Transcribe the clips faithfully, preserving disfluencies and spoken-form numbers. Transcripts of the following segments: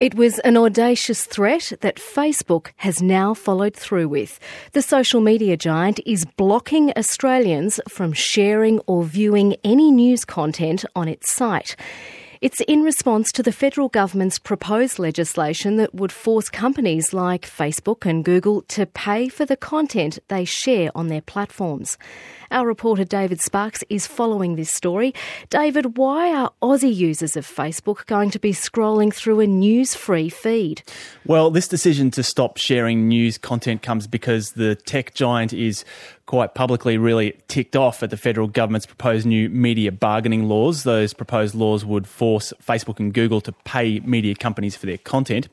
It was an audacious threat that Facebook has now followed through with. The social media giant is blocking Australians from sharing or viewing any news content on its site. It's in response to the federal government's proposed legislation that would force companies like Facebook and Google to pay for the content they share on their platforms. Our reporter David Sparks is following this story. David, why are Aussie users of Facebook going to be scrolling through a news-free feed? Well, this decision to stop sharing news content comes because the tech giant is quite publicly really ticked off at the federal government's proposed new media bargaining laws. Those proposed laws would force Facebook and Google to pay media companies for their content.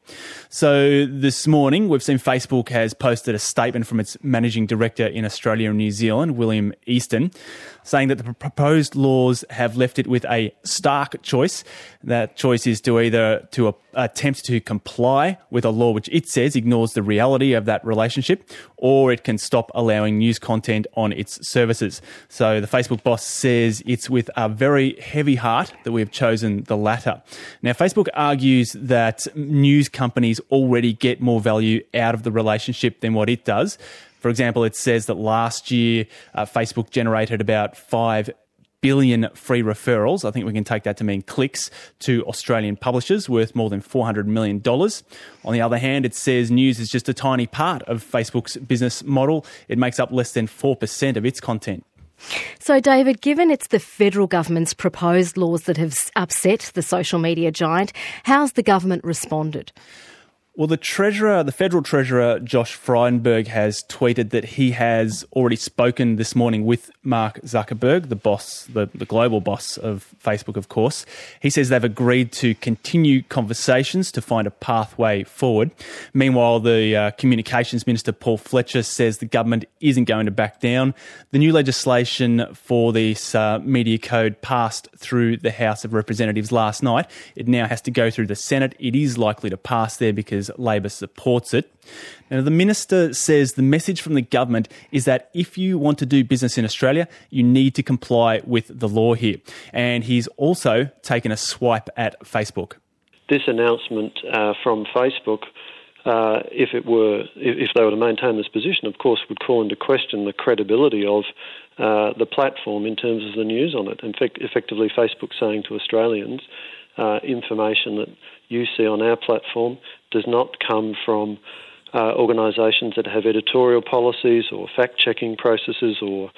So this morning, we've seen Facebook has posted a statement from its managing director in Australia and New Zealand, William Easton, saying that the proposed laws have left it with a stark choice. That choice is to either to attempt to comply with a law which it says ignores the reality of that relationship, or it can stop allowing news content on its services. So the Facebook boss says it's with a very heavy heart that we have chosen the latter. Now, Facebook argues that news companies already get more value out of the relationship than what it does. For example, it says that last year uh, Facebook generated about five billion free referrals. I think we can take that to mean clicks to Australian publishers worth more than four hundred million dollars. On the other hand, it says news is just a tiny part of Facebook's business model. It makes up less than four percent of its content. So, David, given it's the federal government's proposed laws that have upset the social media giant, how's the government responded? Well, the Treasurer, the Federal Treasurer, Josh Frydenberg, has tweeted that he has already spoken this morning with Mark Zuckerberg, the boss, the, the global boss of Facebook, of course. He says they've agreed to continue conversations to find a pathway forward. Meanwhile, the uh, Communications Minister, Paul Fletcher, says the government isn't going to back down. The new legislation for this uh, media code passed through the House of Representatives last night. It now has to go through the Senate. It is likely to pass there because Labor supports it. Now, the minister says the message from the government is that if you want to do business in Australia, you need to comply with the law here. And he's also taken a swipe at Facebook. This announcement uh, from Facebook, uh, if it were, if they were to maintain this position, of course, would call into question the credibility of uh, the platform in terms of the news on it. In fact, effectively, Facebook saying to Australians, uh, information that you see on our platform does not come from uh, organisations that have editorial policies or fact-checking processes or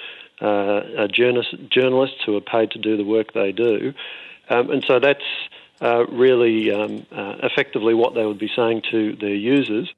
uh, journalists, journalists who are paid to do the work they do. Um, and so that's uh, really um, uh, effectively what they would be saying to their users.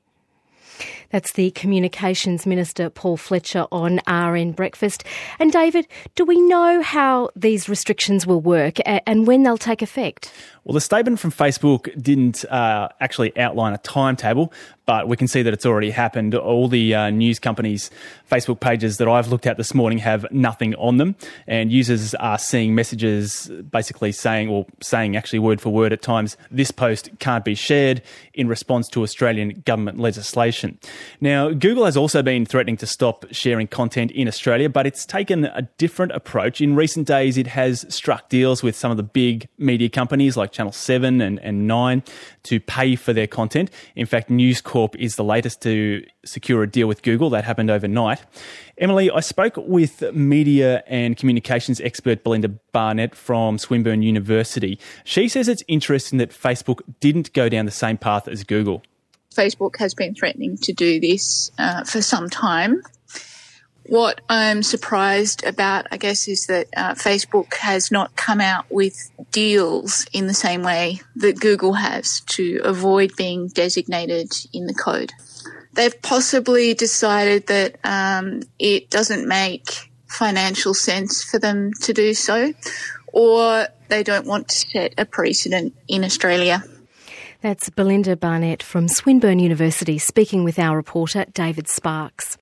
That's the Communications Minister, Paul Fletcher, on R N Breakfast. And David, do we know how these restrictions will work and when they'll take effect? Well, the statement from Facebook didn't uh, actually outline a timetable, but we can see that it's already happened. All the uh, news companies' Facebook pages that I've looked at this morning have nothing on them, and users are seeing messages basically saying, or saying actually word for word at times, this post can't be shared in response to Australian government legislation. Now, Google has also been threatening to stop sharing content in Australia, but it's taken a different approach. In recent days, it has struck deals with some of the big media companies like Channel seven and, and nine to pay for their content. In fact, News Corp is the latest to secure a deal with Google. That happened overnight. Emily, I spoke with media and communications expert Belinda Barnett from Swinburne University. She says it's interesting that Facebook didn't go down the same path as Google. Facebook has been threatening to do this uh, for some time. What I'm surprised about, I guess, is that uh, Facebook has not come out with deals in the same way that Google has to avoid being designated in the code. They've possibly decided that um, it doesn't make financial sense for them to do so, or they don't want to set a precedent in Australia. That's Belinda Barnett from Swinburne University speaking with our reporter David Sparks.